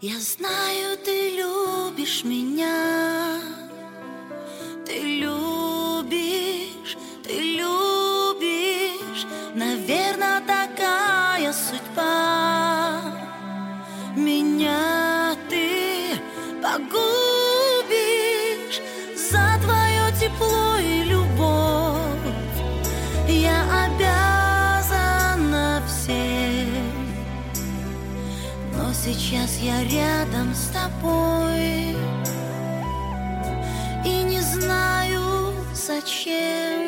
Я знаю, ты любишь меня, ты любишь, наверное, такая судьба. Меня ты погубишь за твое тепло и любовь. Я обязана всем, но сейчас я рядом с тобой и не знаю зачем.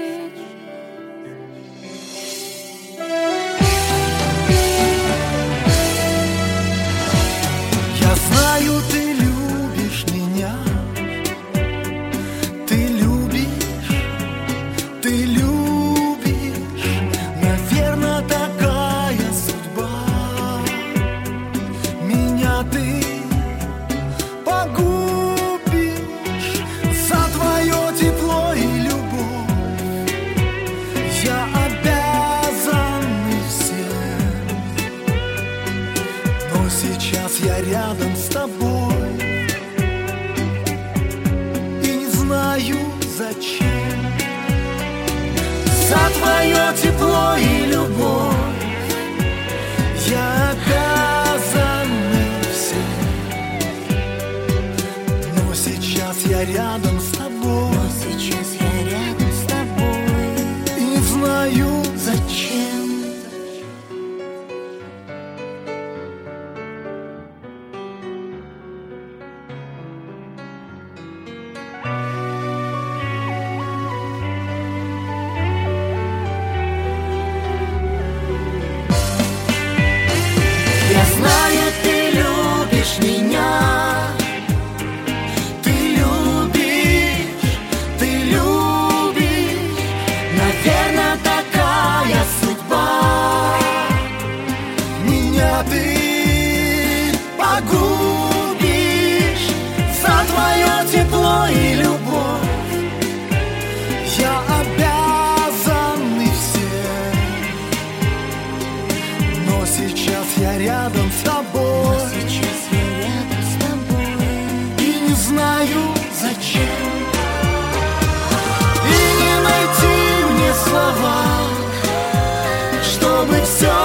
Я знаю, ты любишь меня, ты любишь, наверное, такая судьба. Меня ты погубишь за твое тепло и любовь. Я обязан всем, но сейчас я рядом с тобой и не знаю зачем. За твое тепло и любовь я обязан всем, но сейчас я рядом с тобой, и не знаю зачем. Я знаю, ты любишь меня, ты любишь, наверное, такая судьба. Меня ты погубишь за твое тепло и любовь. Я обязан всем, но сейчас я рядом с тобой, и не знаю зачем. И не найти мне слова, чтобы все